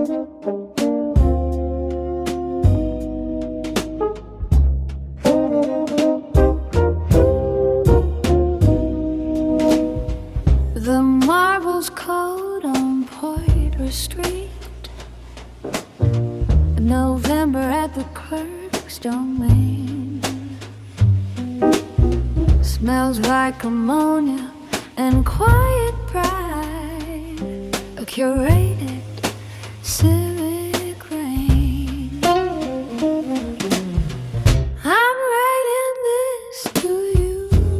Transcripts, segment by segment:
The marbles cold on Poitras Street, November at the clerk's domain. Smells like ammonia and quiet pride, a curated civic rain. I'm writing this to you,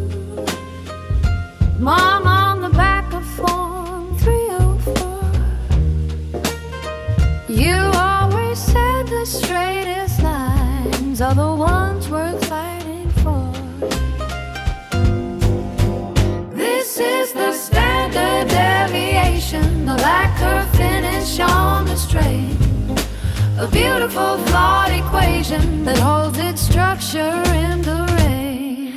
Mom, on the back of Form 304. You always said the straightest lines are the ones worth fighting for. This is the standard deviation, the lacquer finish on the strain, a beautiful flawed equation that holds its structure in the rain.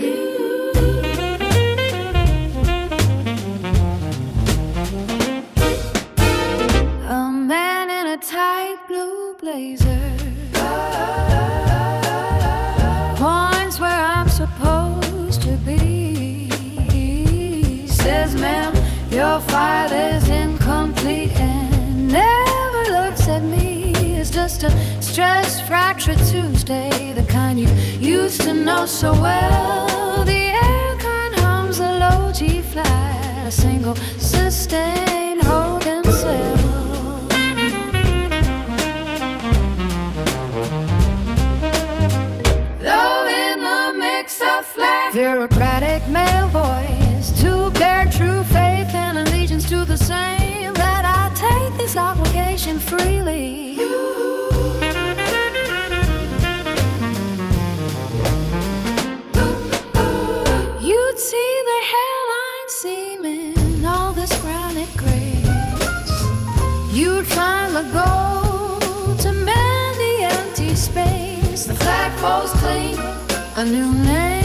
A man in a tight blue blazer points where I'm supposed to be. Says, ma'am, your file is incomplete, and never looks at me. It's just a stress fracture Tuesday, the kind you used to know so well. The aircon hums a low G flat, a single sustain holding cell. Bureaucratic male voice to bear true faith and allegiance to the same, that I take this obligation freely. You'd see the hairline seaming all this granite grace. You'd find the gold to mend the empty space. The flagpole's clean, a new name